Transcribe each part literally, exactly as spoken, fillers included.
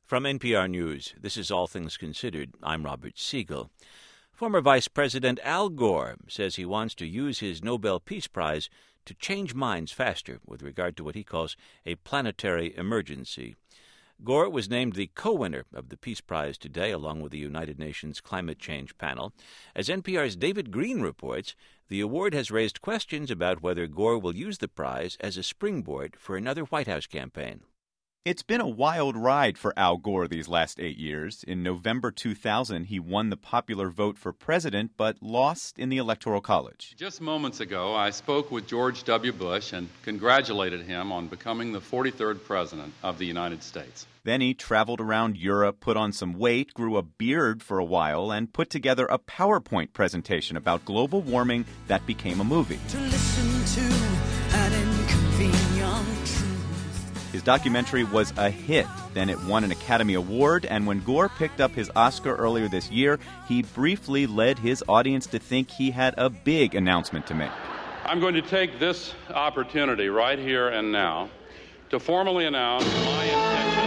From N P R News, this is All Things Considered. I'm Robert Siegel. Former Vice President Al Gore says he wants to use his Nobel Peace Prize to change minds faster with regard to what he calls a planetary emergency. Gore was named the co-winner of the Peace Prize today, along with the United Nations Climate Change Panel. As N P R's David Green reports, the award has raised questions about whether Gore will use the prize as a springboard for another White House campaign. It's been a wild ride for Al Gore these last eight years. In November two thousand, he won the popular vote for president, but lost in the Electoral College. Just moments ago, I spoke with George W. Bush and congratulated him on becoming the forty-third president of the United States. Then he traveled around Europe, put on some weight, grew a beard for a while, and put together a PowerPoint presentation about global warming that became a movie. To listen to an inconvenient truth. His documentary was a hit. Then it won an Academy Award, and when Gore picked up his Oscar earlier this year, he briefly led his audience to think he had a big announcement to make. I'm going to take this opportunity right here and now to formally announce my intention.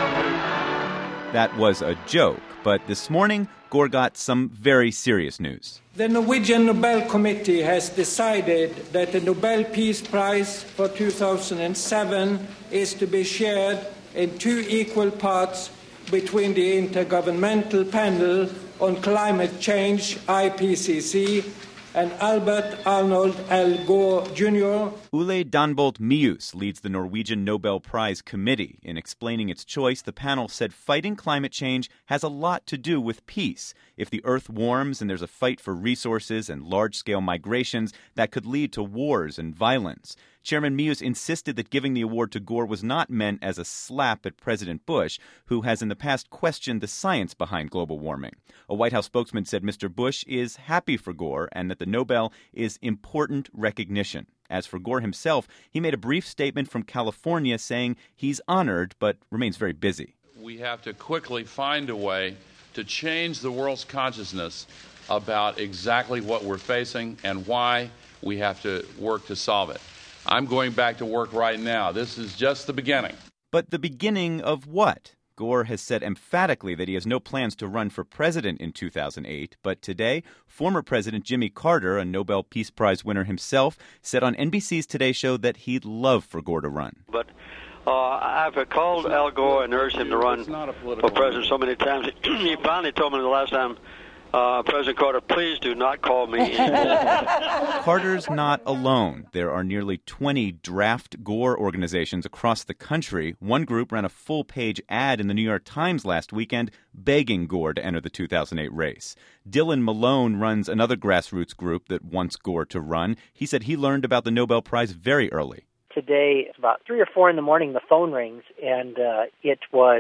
That was a joke, but this morning, Gore got some very serious news. The Norwegian Nobel Committee has decided that the Nobel Peace Prize for two thousand seven is to be shared in two equal parts between the Intergovernmental Panel on Climate Change, I P C C, and Albert Arnold Al Gore Junior Ole Danbolt Mius leads the Norwegian Nobel Prize Committee. In explaining its choice, the panel said fighting climate change has a lot to do with peace. If the Earth warms and there's a fight for resources and large-scale migrations, that could lead to wars and violence. Chairman Mius insisted that giving the award to Gore was not meant as a slap at President Bush, who has in the past questioned the science behind global warming. A White House spokesman said Mister Bush is happy for Gore and that the Nobel is important recognition. As for Gore himself, he made a brief statement from California saying he's honored but remains very busy. We have to quickly find a way to change the world's consciousness about exactly what we're facing and why we have to work to solve it. I'm going back to work right now. This is just the beginning. But the beginning of what? Gore has said emphatically that he has no plans to run for president in two thousand eight, but today, former President Jimmy Carter, a Nobel Peace Prize winner himself, said on N B C's Today Show that he'd love for Gore to run. But uh, I've called Al Gore and urged him to run for president so many times. He finally told me the last time, Uh, President Carter, please do not call me anymore. Carter's not alone. There are nearly twenty draft Gore organizations across the country. One group ran a full-page ad in the New York Times last weekend begging Gore to enter the two thousand eight race. Dylan Malone runs another grassroots group that wants Gore to run. He said he learned about the Nobel Prize very early. Today, about three or four in the morning, the phone rings, and uh, it was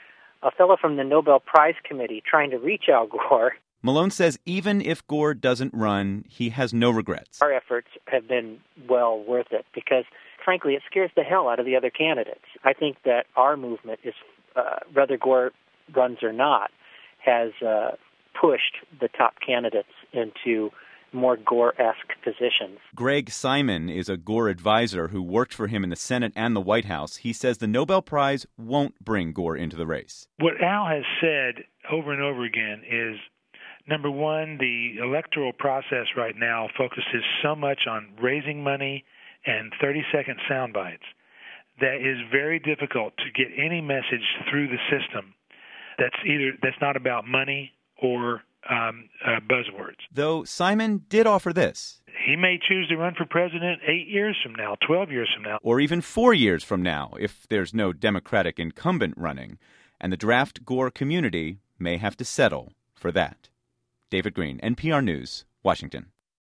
a fellow from the Nobel Prize Committee trying to reach Al Gore. Malone says even if Gore doesn't run, he has no regrets. Our efforts have been well worth it because, frankly, it scares the hell out of the other candidates. I think that our movement is, uh, whether Gore runs or not, has uh, pushed the top candidates into more Gore-esque positions. Greg Simon is a Gore advisor who worked for him in the Senate and the White House. He says the Nobel Prize won't bring Gore into the race. What Al has said over and over again is, number one, the electoral process right now focuses so much on raising money and thirty-second sound bites that is very difficult to get any message through the system that's either that's not about money or um, uh, buzzwords. Though Simon did offer this. He may choose to run for president eight years from now, twelve years from now. Or even four years from now if there's no Democratic incumbent running. And the draft Gore community may have to settle for that. David Green, N P R News, Washington.